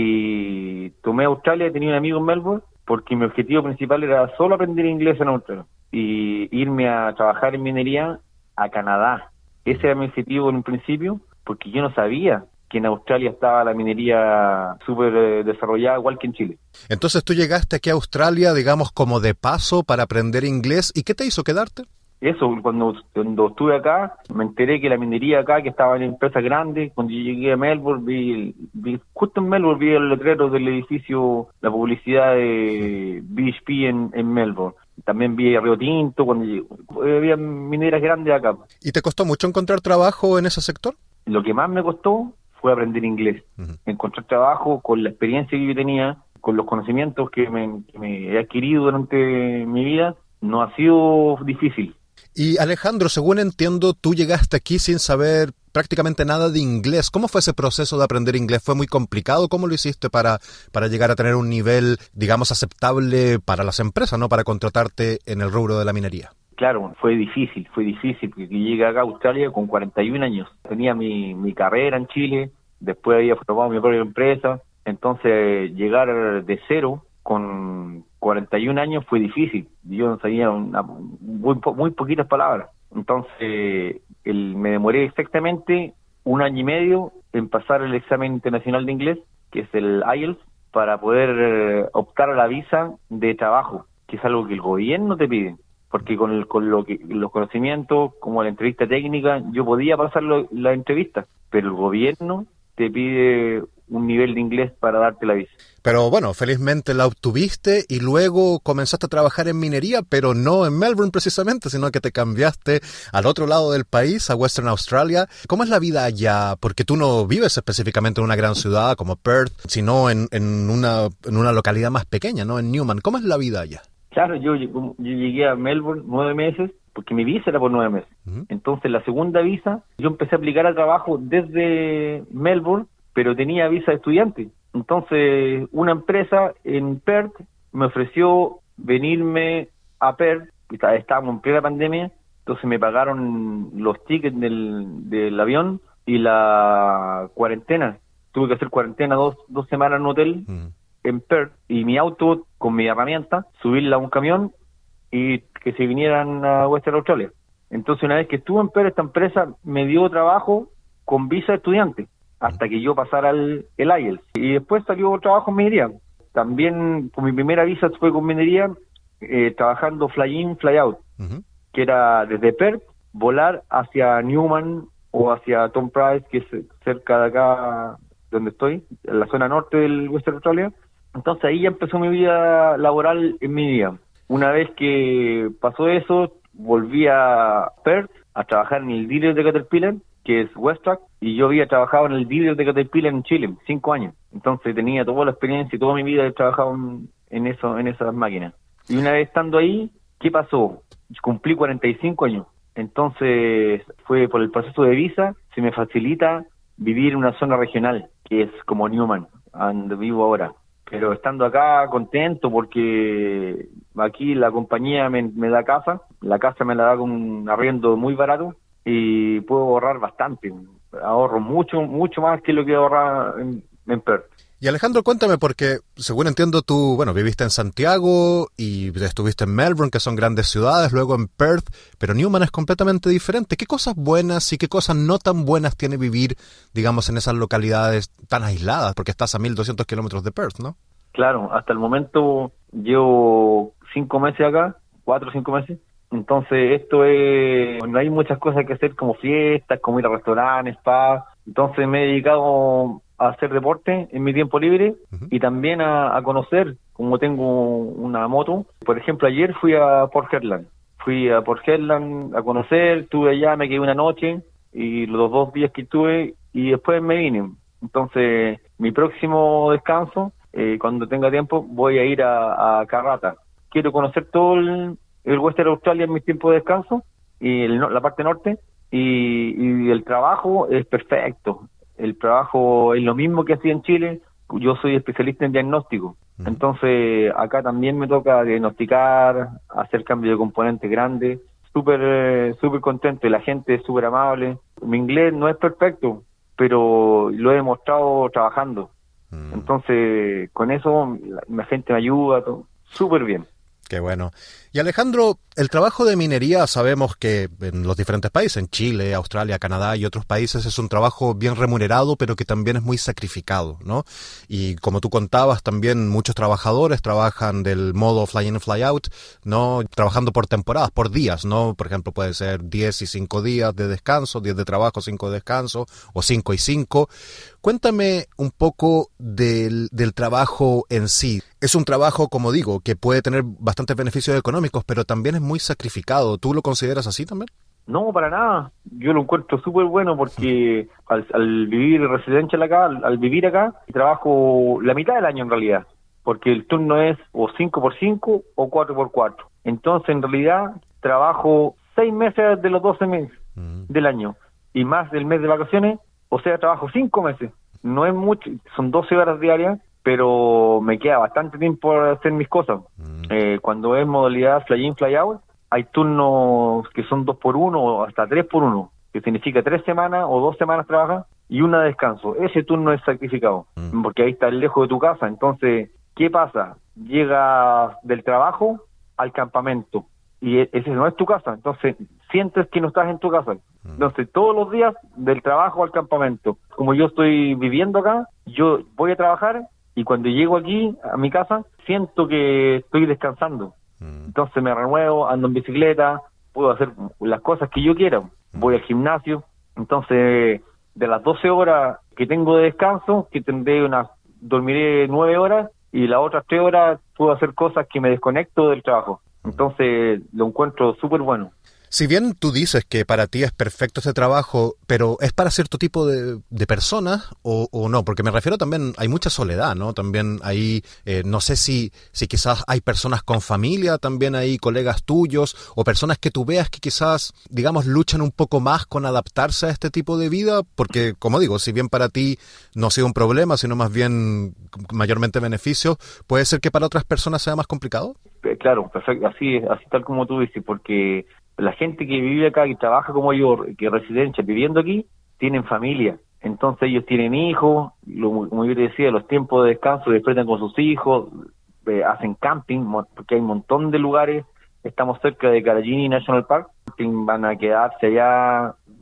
Y tomé Australia, tenía un amigo en Melbourne, porque mi objetivo principal era solo aprender inglés en Australia y irme a trabajar en minería a Canadá. Ese era mi objetivo en un principio, porque yo no sabía que en Australia estaba la minería súper desarrollada, igual que en Chile. Entonces tú llegaste aquí a Australia, digamos, como de paso para aprender inglés. ¿Y qué te hizo quedarte? Eso, cuando estuve acá, me enteré que la minería acá, que estaba en empresas grandes. Cuando yo llegué a Melbourne, justo en Melbourne vi el letrero del edificio, la publicidad de BHP en Melbourne. También vi a Río Tinto, cuando había mineras grandes acá. ¿Y te costó mucho encontrar trabajo en ese sector? Lo que más me costó fue aprender inglés. Encontrar trabajo con la experiencia que yo tenía, con los conocimientos que me he adquirido durante mi vida, no ha sido difícil. Y Alejandro, según entiendo, tú llegaste aquí sin saber prácticamente nada de inglés. ¿Cómo fue ese proceso de aprender inglés? ¿Fue muy complicado? ¿Cómo lo hiciste para llegar a tener un nivel, digamos, aceptable para las empresas, ¿no? Para contratarte en el rubro de la minería. Claro, fue difícil, porque llegué acá a Australia con 41 años. Tenía mi carrera en Chile, después había formado mi propia empresa, entonces llegar de cero con 41 años fue difícil. Yo no sabía muy poquitas palabras. Entonces me demoré exactamente 1 año y medio en pasar el examen internacional de inglés, que es el IELTS, para poder optar a la visa de trabajo, que es algo que el gobierno te pide. Porque con los conocimientos, como la entrevista técnica, yo podía pasar la entrevista, pero el gobierno te pide un nivel de inglés para darte la visa. Pero bueno, felizmente la obtuviste y luego comenzaste a trabajar en minería, pero no en Melbourne precisamente, sino que te cambiaste al otro lado del país, a Western Australia. ¿Cómo es la vida allá? Porque tú no vives específicamente en una gran ciudad como Perth, sino en una localidad más pequeña, ¿no? En Newman. ¿Cómo es la vida allá? Claro, yo llegué a Melbourne 9 meses, porque mi visa era por 9 meses. Entonces, la segunda visa, yo empecé a aplicar al trabajo desde Melbourne, pero tenía visa de estudiante. Entonces, una empresa en Perth me ofreció venirme a Perth, estábamos en plena pandemia, entonces me pagaron los tickets del avión y la cuarentena. Tuve que hacer cuarentena 2 semanas en un hotel en Perth, y mi auto con mi herramienta, subirla a un camión y que se vinieran a Western Australia. Entonces, una vez que estuve en Perth, esta empresa me dio trabajo con visa de estudiante hasta que yo pasara el IELTS, y después salió trabajo en minería. también con mi primera visa fue con minería, trabajando fly-in, fly-out, que era desde Perth, volar hacia Newman o hacia Tom Price, que es cerca de acá donde estoy, en la zona norte del Western Australia. Entonces ahí ya empezó mi vida laboral en minería. Una vez que pasó eso, volví a Perth a trabajar en el dealer de Caterpillar, que es Westrac, y yo había trabajado en el dealer de Caterpillar en Chile 5 años. Entonces tenía toda la experiencia y toda mi vida he trabajado en esas máquinas. Y una vez estando ahí, ¿qué pasó? Cumplí 45 años. Entonces fue por el proceso de visa, se me facilita vivir en una zona regional, que es como Newman, donde vivo ahora. Pero estando acá contento porque aquí la compañía me da casa, la casa me la da con un arriendo muy barato y puedo ahorrar bastante, ahorro mucho más que lo que ahorraba en Perth. Y Alejandro, cuéntame, porque según entiendo tú, viviste en Santiago y estuviste en Melbourne, que son grandes ciudades, luego en Perth, pero Newman es completamente diferente. ¿Qué cosas buenas y qué cosas no tan buenas tiene vivir, digamos, en esas localidades tan aisladas? Porque estás a 1.200 kilómetros de Perth, ¿no? Claro, hasta el momento llevo 5 meses acá, 4 o 5 meses. Entonces no hay muchas cosas que hacer como fiestas, como ir a restaurantes, spas. Entonces me he dedicado a hacer deporte en mi tiempo libre y también a conocer, como tengo una moto. Por ejemplo, ayer fui a Port Hedland. Fui a Port Hedland a conocer, estuve allá, me quedé una noche y los 2 días que estuve y después me vine. Entonces, mi próximo descanso, cuando tenga tiempo, voy a ir a Karrata. Quiero conocer todo el Western Australia en mi tiempo de descanso y la parte norte y el trabajo es perfecto. El trabajo es lo mismo que hacía en Chile. Yo soy especialista en diagnóstico. Entonces, acá también me toca diagnosticar, hacer cambio de componentes grandes. Súper contento y la gente es súper amable. Mi inglés no es perfecto, pero lo he demostrado trabajando. Entonces, con eso la gente me ayuda, todo. Súper bien. Qué bueno. Y Alejandro, el trabajo de minería sabemos que en los diferentes países, en Chile, Australia, Canadá y otros países, es un trabajo bien remunerado, pero que también es muy sacrificado, ¿no? Y como tú contabas, también muchos trabajadores trabajan del modo fly-in, fly-out, ¿no? Trabajando por temporadas, por días, ¿no? Por ejemplo, puede ser 10 y 5 días de descanso, 10 de trabajo, 5 de descanso, o 5 y 5. Cuéntame un poco del trabajo en sí. Es un trabajo, como digo, que puede tener bastantes beneficios económicos, pero también es muy sacrificado. ¿Tú lo consideras así también? No, para nada. Yo lo encuentro súper bueno porque al vivir residencial acá, al vivir acá, trabajo la mitad del año en realidad, porque el turno es o 5x5 o 4x4. Entonces, en realidad, trabajo 6 meses de los 12 meses del año y más del mes de vacaciones, o sea, trabajo 5 meses. No es mucho, son 12 horas diarias, pero me queda bastante tiempo para hacer mis cosas. Cuando es modalidad fly-in, fly-out, hay turnos que son 2x1 o hasta 3x1, que significa 3 semanas o 2 semanas trabajas y una de descanso. Ese turno es sacrificado, porque ahí estás lejos de tu casa. Entonces, ¿qué pasa? Llegas del trabajo al campamento y ese no es tu casa. Entonces, sientes que no estás en tu casa. Entonces, todos los días del trabajo al campamento. Como yo estoy viviendo acá, yo voy a trabajar y cuando llego aquí a mi casa, siento que estoy descansando. Entonces me renuevo, ando en bicicleta, puedo hacer las cosas que yo quiera. Voy al gimnasio. Entonces, de las 12 horas que tengo de descanso, que dormiré 9 horas y las otras 3 horas puedo hacer cosas que me desconecto del trabajo. Entonces, lo encuentro súper bueno. Si bien tú dices que para ti es perfecto ese trabajo, pero ¿es para cierto tipo de personas o no? Porque me refiero también, hay mucha soledad, ¿no? También hay, no sé si quizás hay personas con familia, también hay colegas tuyos o personas que tú veas que quizás, digamos, luchan un poco más con adaptarse a este tipo de vida, porque, como digo, si bien para ti no ha sido un problema, sino más bien mayormente beneficio, ¿puede ser que para otras personas sea más complicado? Claro, perfecto, así tal como tú dices, porque la gente que vive acá, que trabaja como yo, que residencia viviendo aquí, tienen familia. Entonces ellos tienen hijos, como yo te decía, los tiempos de descanso disfrutan con sus hijos, hacen camping, porque hay un montón de lugares. Estamos cerca de Karajini National Park, van a quedarse allá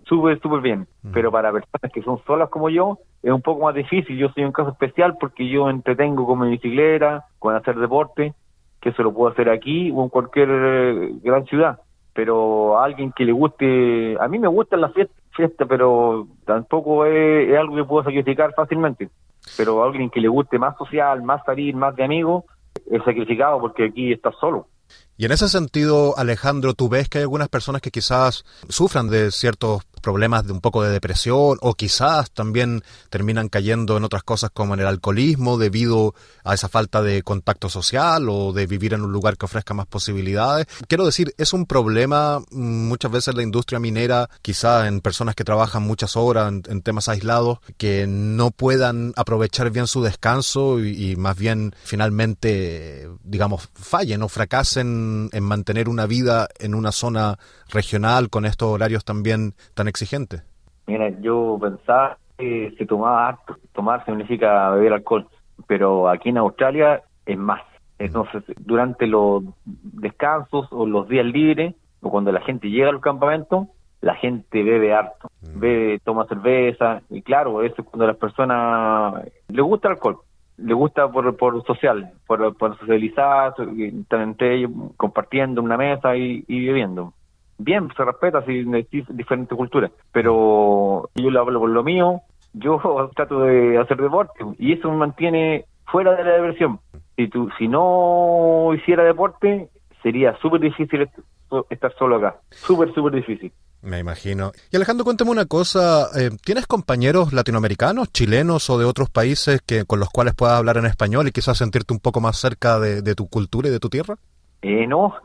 súper bien. Pero para personas que son solas como yo, es un poco más difícil. Yo soy un caso especial porque yo entretengo con mi bicicleta, con hacer deporte, que eso lo puedo hacer aquí o en cualquier gran ciudad. Pero a alguien que le guste, a mí me gusta la fiesta, pero tampoco es algo que puedo sacrificar fácilmente. Pero a alguien que le guste más social, más salir, más de amigos, es sacrificado porque aquí estás solo. Y en ese sentido, Alejandro, ¿tú ves que hay algunas personas que quizás sufran de ciertos problemas de un poco de depresión o quizás también terminan cayendo en otras cosas como en el alcoholismo debido a esa falta de contacto social o de vivir en un lugar que ofrezca más posibilidades? Quiero decir, es un problema muchas veces la industria minera, quizás en personas que trabajan muchas horas en temas aislados, que no puedan aprovechar bien su descanso y más bien finalmente, digamos, fallen o fracasen en mantener una vida en una zona regional con estos horarios también tan exigentes. Mira, yo pensaba que se tomaba harto. Tomar significa beber alcohol, pero aquí en Australia es más. Entonces, durante los descansos o los días libres, o cuando la gente llega al campamento, la gente bebe harto. Toma cerveza, y claro, eso es cuando a las personas les gusta el alcohol. Le gusta por social, por socializar, estar entre ellos, compartiendo una mesa y bebiendo. Bien, se respeta si existen diferentes culturas, pero yo le hablo por lo mío, yo trato de hacer deporte y eso me mantiene fuera de la diversión. Si no hiciera deporte, sería súper difícil estar solo acá, súper difícil. Me imagino. Y Alejandro, cuéntame una cosa, ¿tienes compañeros latinoamericanos, chilenos o de otros países con los cuales puedas hablar en español y quizás sentirte un poco más cerca de tu cultura y de tu tierra? No,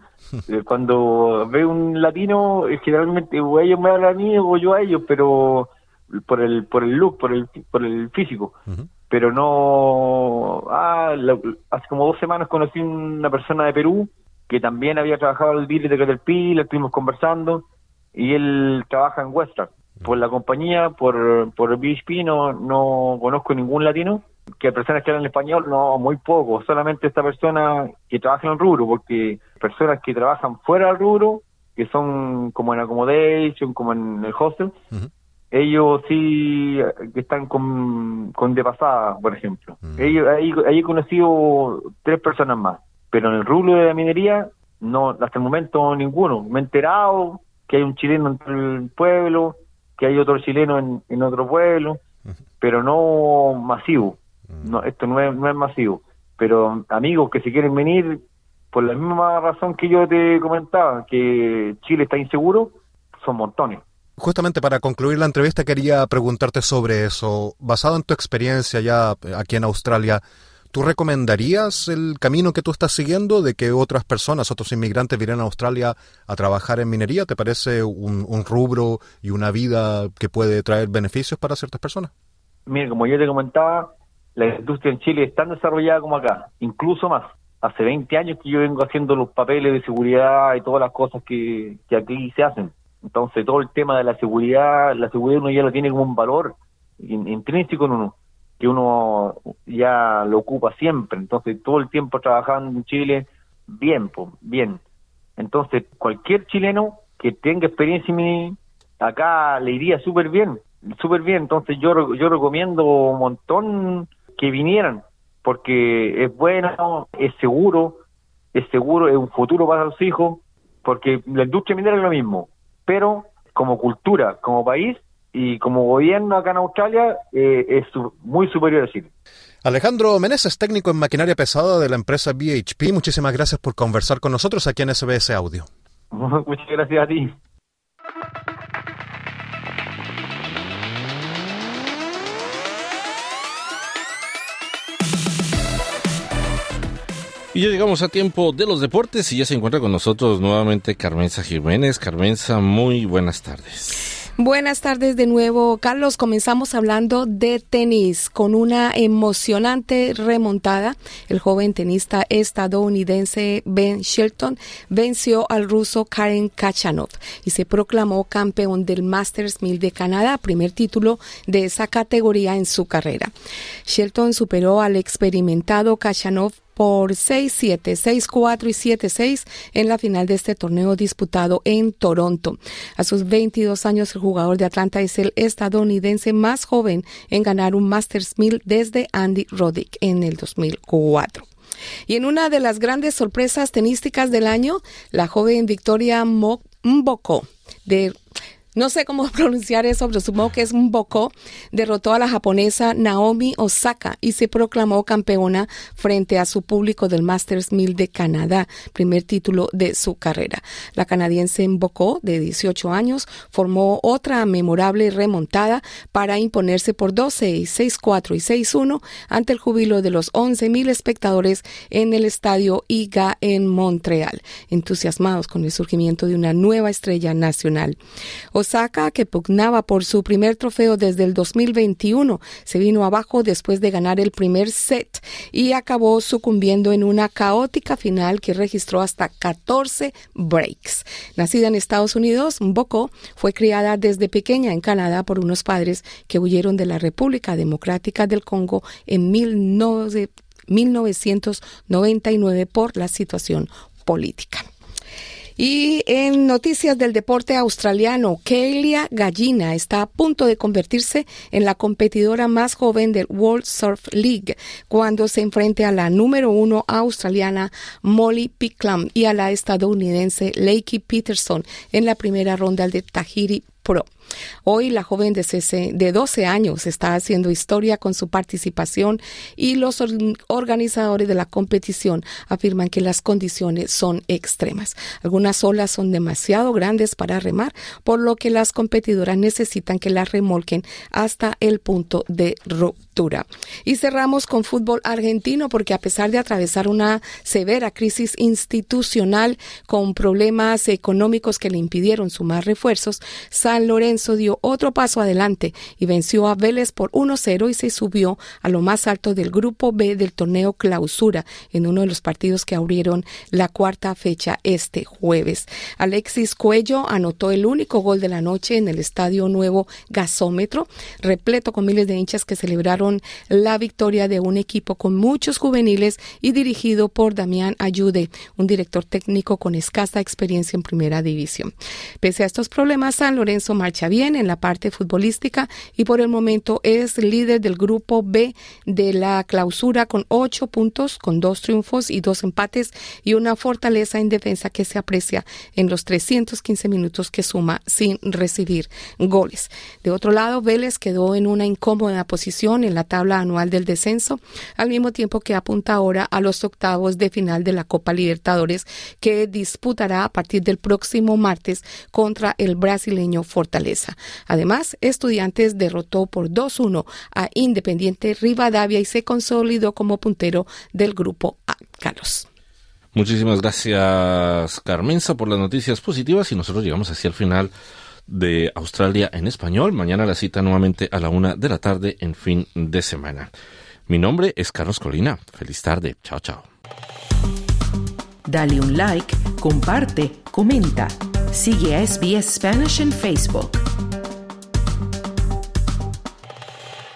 cuando veo un latino, generalmente o ellos me hablan a mí o yo a ellos, pero por el look, por el físico. Uh-huh. Pero no... hace como 2 semanas conocí una persona de Perú que también había trabajado al dealer de Caterpillar, estuvimos conversando, y él trabaja en Western. Por la compañía, por BHP, no conozco ningún latino. Que personas que hablan español, no, muy poco. Solamente esta persona que trabaja en el rubro, porque personas que trabajan fuera del rubro, que son como en accommodation, como en el hostel, uh-huh. Ellos sí que están con de pasada, por ejemplo. Uh-huh. Ahí he conocido 3 personas más. Pero en el rubro de la minería, no, hasta el momento ninguno. Me he enterado que hay un chileno en el pueblo, que hay otro chileno en otro pueblo, pero no masivo. No, esto no es masivo. Pero amigos que se quieren venir, por la misma razón que yo te comentaba, que Chile está inseguro, son montones. Justamente para concluir la entrevista quería preguntarte sobre eso. Basado en tu experiencia ya aquí en Australia, ¿tú recomendarías el camino que tú estás siguiendo de que otras personas, otros inmigrantes vinieran a Australia a trabajar en minería? ¿Te parece un rubro y una vida que puede traer beneficios para ciertas personas? Mira, como yo te comentaba, la industria en Chile es tan desarrollada como acá, incluso más. Hace 20 años que yo vengo haciendo los papeles de seguridad y todas las cosas que aquí se hacen. Entonces todo el tema de la seguridad uno ya lo tiene como un valor intrínseco en uno, que uno ya lo ocupa siempre. Entonces todo el tiempo trabajando en Chile, bien. Entonces cualquier chileno que tenga experiencia en mí, acá le iría súper bien. Entonces yo recomiendo un montón que vinieran, porque es bueno, es seguro, es un futuro para los hijos, porque la industria minera es lo mismo, pero como cultura, como país y como gobierno acá en Australia es muy superior a Chile. Alejandro Meneses, técnico en maquinaria pesada de la empresa BHP, muchísimas gracias por conversar con nosotros aquí en SBS Audio. Muchas gracias a ti. Y ya llegamos a tiempo de los deportes y ya se encuentra con nosotros nuevamente Carmenza Jiménez. Carmenza, muy buenas tardes. Buenas tardes de nuevo, Carlos. Comenzamos hablando de tenis con una emocionante remontada. El joven tenista estadounidense Ben Shelton venció al ruso Karen Khachanov y se proclamó campeón del Masters 1000 de Canadá, primer título de esa categoría en su carrera. Shelton superó al experimentado Khachanov por 6-7, 6-4 y 7-6 en la final de este torneo disputado en Toronto. A sus 22 años, el jugador de Atlanta es el estadounidense más joven en ganar un Masters 1000 desde Andy Roddick en el 2004. Y en una de las grandes sorpresas tenísticas del año, la joven Victoria Mboko no sé cómo pronunciar eso, pero supongo que es Mboko, derrotó a la japonesa Naomi Osaka y se proclamó campeona frente a su público del Masters 1000 de Canadá, primer título de su carrera. La canadiense Mboko, de 18 años, formó otra memorable remontada para imponerse por 2-6, 6-4 y 6-1 ante el júbilo de los 11,000 espectadores en el estadio IGA en Montreal, entusiasmados con el surgimiento de una nueva estrella nacional. Osaka, que pugnaba por su primer trofeo desde el 2021, se vino abajo después de ganar el primer set y acabó sucumbiendo en una caótica final que registró hasta 14 breaks. Nacida en Estados Unidos, Mboko fue criada desde pequeña en Canadá por unos padres que huyeron de la República Democrática del Congo en 1999 por la situación política. Y en noticias del deporte australiano, Kelia Gallina está a punto de convertirse en la competidora más joven del World Surf League cuando se enfrente a la número 1 australiana Molly Picklum y a la estadounidense Lakey Peterson en la primera ronda del Tahiti Pro. Hoy la joven de 12 años está haciendo historia con su participación y los organizadores de la competición afirman que las condiciones son extremas. Algunas olas son demasiado grandes para remar, por lo que las competidoras necesitan que las remolquen hasta el punto de ruptura. Y cerramos con fútbol argentino porque a pesar de atravesar una severa crisis institucional con problemas económicos que le impidieron sumar refuerzos, San Lorenzo dio otro paso adelante y venció a Vélez por 1-0 y se subió a lo más alto del grupo B del torneo Clausura en uno de los partidos que abrieron la cuarta fecha este jueves. Alexis Cuello anotó el único gol de la noche en el Estadio Nuevo Gasómetro, repleto con miles de hinchas que celebraron la victoria de un equipo con muchos juveniles y dirigido por Damián Ayude, un director técnico con escasa experiencia en primera división. Pese a estos problemas, San Lorenzo marcha bien en la parte futbolística y por el momento es líder del grupo B de la Clausura con 8 puntos, con 2 triunfos y 2 empates y una fortaleza en defensa que se aprecia en los 315 minutos que suma sin recibir goles. De otro lado, Vélez quedó en una incómoda posición en la tabla anual del descenso, al mismo tiempo que apunta ahora a los octavos de final de la Copa Libertadores que disputará a partir del próximo martes contra el brasileño Fortaleza. Además, Estudiantes derrotó por 2-1 a Independiente Rivadavia y se consolidó como puntero del grupo A. Carlos. Muchísimas gracias, Carmenza, por las noticias positivas y nosotros llegamos hacia el final de Australia en español. Mañana la cita nuevamente a la 1:00 p.m. en fin de semana. Mi nombre es Carlos Colina. Feliz tarde. Chao, chao. Dale un like, comparte, comenta. Sigue a SBS Spanish en Facebook.